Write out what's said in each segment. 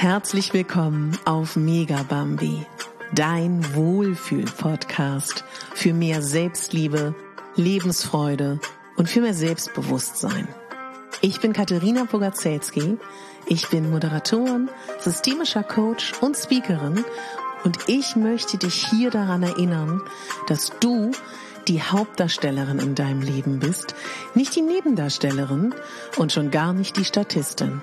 Herzlich willkommen auf Megabambi, dein Wohlfühl-Podcast für mehr Selbstliebe, Lebensfreude und für mehr Selbstbewusstsein. Ich bin Katharina Bogaczewski, ich bin Moderatorin, systemischer Coach und Speakerin und ich möchte dich hier daran erinnern, dass du die Hauptdarstellerin in deinem Leben bist, nicht die Nebendarstellerin und schon gar nicht die Statistin.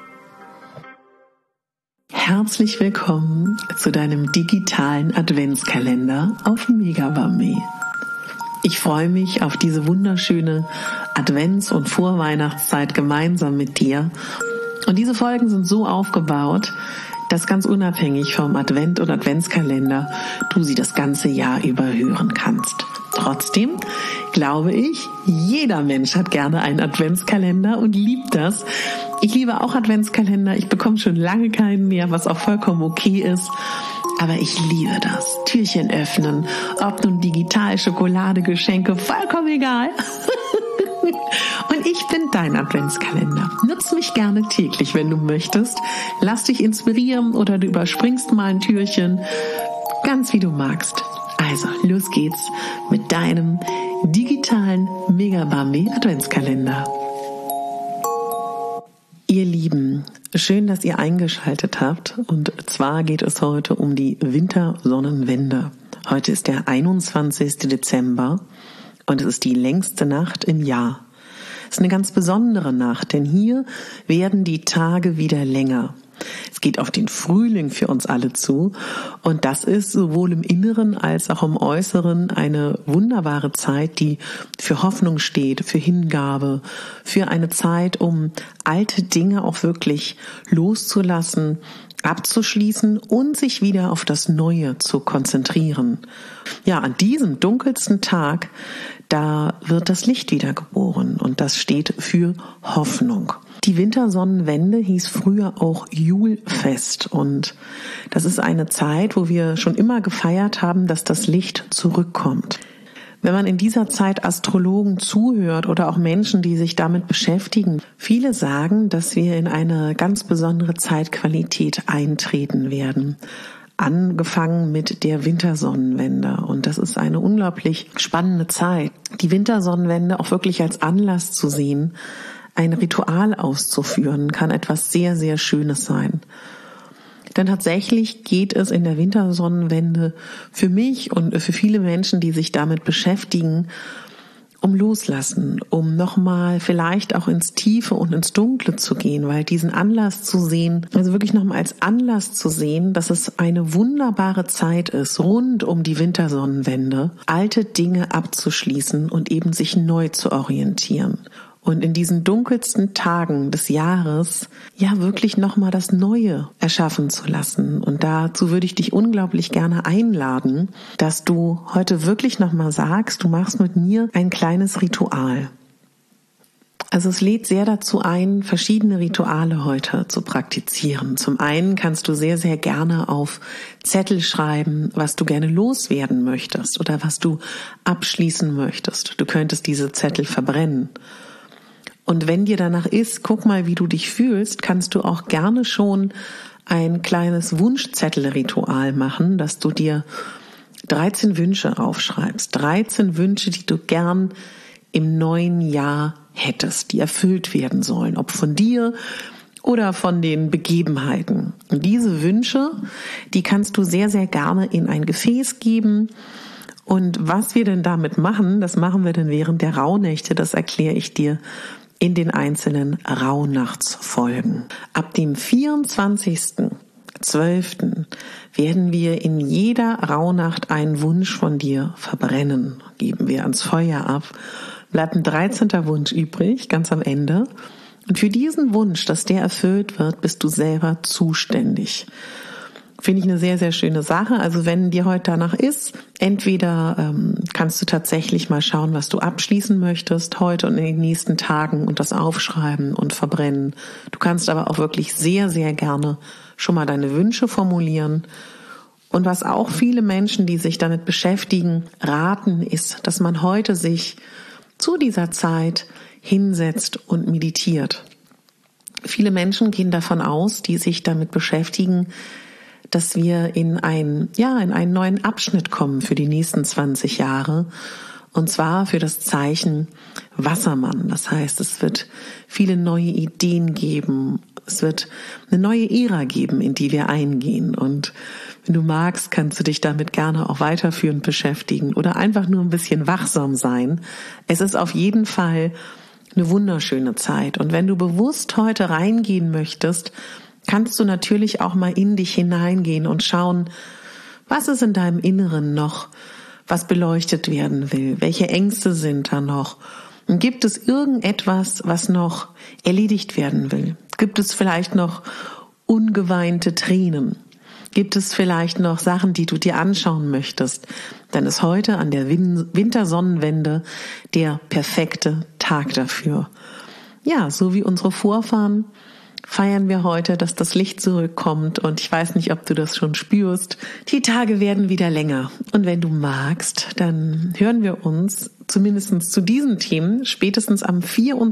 Herzlich willkommen zu deinem digitalen Adventskalender auf Megabambi. Ich freue mich auf diese wunderschöne Advents- und Vorweihnachtszeit gemeinsam mit dir. Und diese Folgen sind so aufgebaut, dass ganz unabhängig vom Advent- und Adventskalender du sie das ganze Jahr über hören kannst. Trotzdem glaube ich, jeder Mensch hat gerne einen Adventskalender und liebt das. Ich liebe auch Adventskalender. Ich bekomme schon lange keinen mehr, was auch vollkommen okay ist. Aber ich liebe das. Türchen öffnen, ob nun digital, Schokolade, Geschenke, vollkommen egal. Und ich bin dein Adventskalender. Nutz mich gerne täglich, wenn du möchtest. Lass dich inspirieren oder du überspringst mal ein Türchen. Ganz wie du magst. Also, los geht's mit deinem digitalen Megabambi Adventskalender. Ihr Lieben, schön, dass ihr eingeschaltet habt. Und zwar geht es heute um die Wintersonnenwende. Heute ist der 21. Dezember und es ist die längste Nacht im Jahr. Es ist eine ganz besondere Nacht, denn hier werden die Tage wieder länger. Es geht auf den Frühling für uns alle zu und das ist sowohl im Inneren als auch im Äußeren eine wunderbare Zeit, die für Hoffnung steht, für Hingabe, für eine Zeit, um alte Dinge auch wirklich loszulassen, abzuschließen und sich wieder auf das Neue zu konzentrieren. Ja, an diesem dunkelsten Tag, da wird das Licht wieder geboren und das steht für Hoffnung. Die Wintersonnenwende hieß früher auch Julfest und das ist eine Zeit, wo wir schon immer gefeiert haben, dass das Licht zurückkommt. Wenn man in dieser Zeit Astrologen zuhört oder auch Menschen, die sich damit beschäftigen, viele sagen, dass wir in eine ganz besondere Zeitqualität eintreten werden. Angefangen mit der Wintersonnenwende. Und das ist eine unglaublich spannende Zeit. Die Wintersonnenwende auch wirklich als Anlass zu sehen, ein Ritual auszuführen, kann etwas sehr, sehr Schönes sein. Denn tatsächlich geht es in der Wintersonnenwende für mich und für viele Menschen, die sich damit beschäftigen, um Loslassen, um nochmal vielleicht auch ins Tiefe und ins Dunkle zu gehen, weil diesen Anlass zu sehen, also wirklich nochmal als Anlass zu sehen, dass es eine wunderbare Zeit ist, rund um die Wintersonnenwende, alte Dinge abzuschließen und eben sich neu zu orientieren. Und in diesen dunkelsten Tagen des Jahres ja wirklich nochmal das Neue erschaffen zu lassen. Und dazu würde ich dich unglaublich gerne einladen, dass du heute wirklich nochmal sagst, du machst mit mir ein kleines Ritual. Also es lädt sehr dazu ein, verschiedene Rituale heute zu praktizieren. Zum einen kannst du sehr, sehr gerne auf Zettel schreiben, was du gerne loswerden möchtest oder was du abschließen möchtest. Du könntest diese Zettel verbrennen. Und wenn dir danach ist, guck mal, wie du dich fühlst, kannst du auch gerne schon ein kleines Wunschzettelritual machen, dass du dir 13 Wünsche aufschreibst. 13 Wünsche, die du gern im neuen Jahr hättest, die erfüllt werden sollen, ob von dir oder von den Begebenheiten. Und diese Wünsche, die kannst du sehr, sehr gerne in ein Gefäß geben. Und was wir denn damit machen, das machen wir dann während der Rauhnächte, das erkläre ich dir in den einzelnen Rauhnachtsfolgen. Ab dem 24.12. werden wir in jeder Rauhnacht einen Wunsch von dir verbrennen. Geben wir ans Feuer ab. Bleibt ein 13. Wunsch übrig, ganz am Ende. Und für diesen Wunsch, dass der erfüllt wird, bist du selber zuständig. Finde ich eine sehr, sehr schöne Sache. Also wenn dir heute danach ist, entweder kannst du tatsächlich mal schauen, was du abschließen möchtest heute und in den nächsten Tagen und das aufschreiben und verbrennen. Du kannst aber auch wirklich sehr, sehr gerne schon mal deine Wünsche formulieren. Und was auch viele Menschen, die sich damit beschäftigen, raten, ist, dass man heute sich zu dieser Zeit hinsetzt und meditiert. Viele Menschen gehen davon aus, die sich damit beschäftigen, dass wir in einen neuen Abschnitt kommen für die nächsten 20 Jahre. Und zwar für das Zeichen Wassermann. Das heißt, es wird viele neue Ideen geben. Es wird eine neue Ära geben, in die wir eingehen. Und wenn du magst, kannst du dich damit gerne auch weiterführend beschäftigen oder einfach nur ein bisschen wachsam sein. Es ist auf jeden Fall eine wunderschöne Zeit. Und wenn du bewusst heute reingehen möchtest, kannst du natürlich auch mal in dich hineingehen und schauen, was ist in deinem Inneren noch, was beleuchtet werden will, welche Ängste sind da noch und gibt es irgendetwas, was noch erledigt werden will? Gibt es vielleicht noch ungeweinte Tränen? Gibt es vielleicht noch Sachen, die du dir anschauen möchtest? Dann ist heute an der Wintersonnenwende der perfekte Tag dafür. Ja, so wie unsere Vorfahren feiern wir heute, dass das Licht zurückkommt und ich weiß nicht, ob du das schon spürst. Die Tage werden wieder länger und wenn du magst, dann hören wir uns zumindest zu diesen Themen spätestens am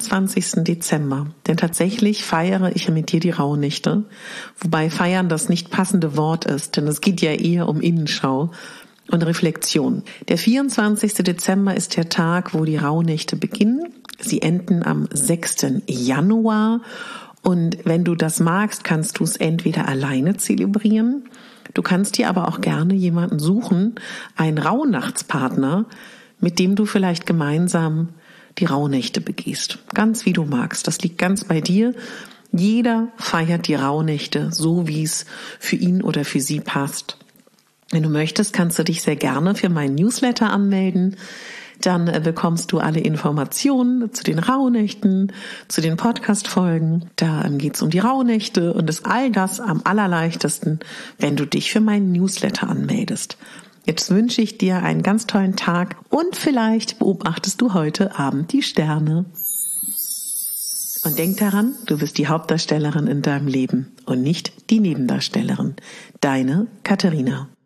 24. Dezember. Denn tatsächlich feiere ich mit dir die Rauhnächte, wobei feiern das nicht passende Wort ist, denn es geht ja eher um Innenschau und Reflexion. Der 24. Dezember ist der Tag, wo die Rauhnächte beginnen. Sie enden am 6. Januar. Und wenn du das magst, kannst du es entweder alleine zelebrieren, du kannst dir aber auch gerne jemanden suchen, einen Rauhnachtspartner, mit dem du vielleicht gemeinsam die Rauhnächte begehst. Ganz wie du magst, das liegt ganz bei dir. Jeder feiert die Rauhnächte so, wie es für ihn oder für sie passt. Wenn du möchtest, kannst du dich sehr gerne für meinen Newsletter anmelden. Dann bekommst du alle Informationen zu den Rauhnächten, zu den Podcast-Folgen. Da geht's um die Rauhnächte und ist all das am allerleichtesten, wenn du dich für meinen Newsletter anmeldest. Jetzt wünsche ich dir einen ganz tollen Tag und vielleicht beobachtest du heute Abend die Sterne. Und denk daran, du bist die Hauptdarstellerin in deinem Leben und nicht die Nebendarstellerin. Deine Katharina.